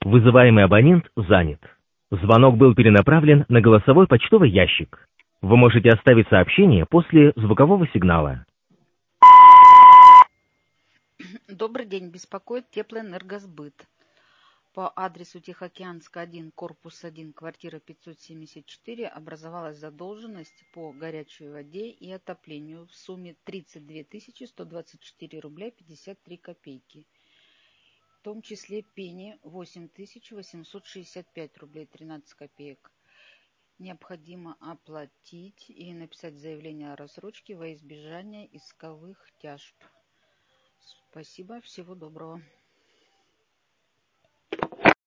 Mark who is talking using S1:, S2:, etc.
S1: Вызываемый абонент занят. Звонок был перенаправлен на голосовой почтовый ящик. Вы можете оставить сообщение после звукового сигнала.
S2: Добрый день, беспокоит Теплоэнергосбыт. По адресу Тихоокеанская, 1, корпус 1, квартира 574 образовалась задолженность по горячей воде и отоплению в сумме 32 124 рубля 53 копейки. В том числе пени 8 865 рублей 13 копеек. Необходимо оплатить и написать заявление о рассрочке во избежание исковых тяжб. Спасибо, всего доброго.